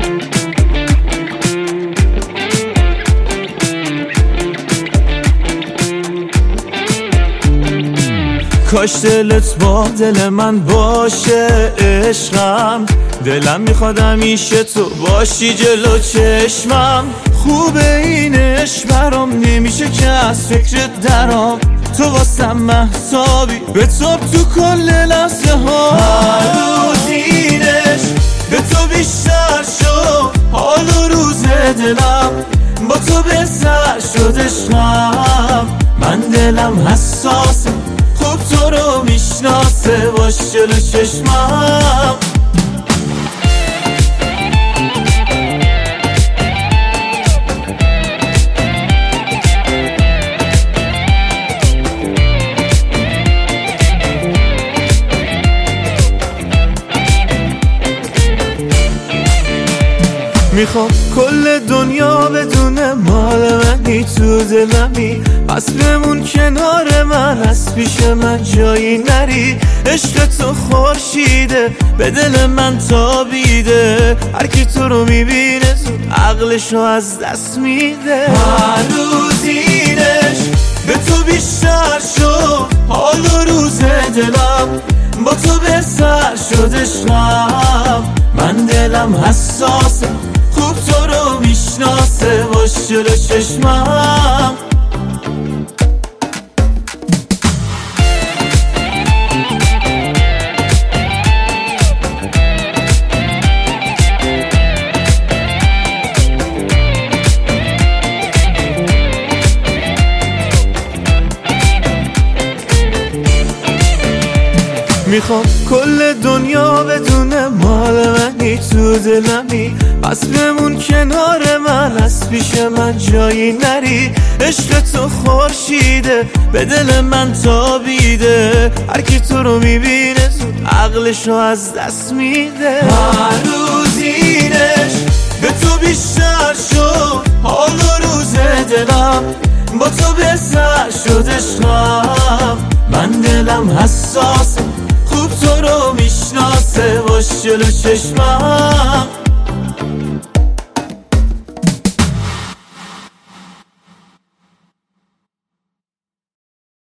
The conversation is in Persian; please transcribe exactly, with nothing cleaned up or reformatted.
کاش دلت با دل من باشه عشقم، دلم میخواد همیشه تو باشی جلو چشمم. خوبه این عشق برام نمیشه که از فکرت درام، تو واسم مهتابی به تو تو کل لحظه ها. هر روز این عشق به تو بیشتر شد، حال و روز دلم با تو بهتر شد عشقم. من دلم حساسه خوب تو رو میشناسه، باش جلو چشمم. میخوام کل دنیا بدونه مال منی، تو دلمی پس بمون کنار من، از پیش من جایی نری. عشق تو خورشیده به دل من تابیده، هر کی تو رو میبینه زود عقلشو از دست میده. هر روز این عشق به تو بیشتر شد، حال و روز دلم با تو بهتر شد عشقم. من دلم حساسه خوب تو رو میشناسه، باش جلو چشمم. میخوام کل دنیا بدونه مال منی، تو دلمی پس بمون کنار من، از پیش من جایی نری. عشق تو خورشیده به دل من تابیده، هر کی تو رو میبینه زود عقلشو از دست میده. هر روز این عشق به تو بیشتر شد، حال و روز دلم با تو بهتر شد عشقم. من دلم حساسه خوب تو رو میشناسه، باش جلو چشمم.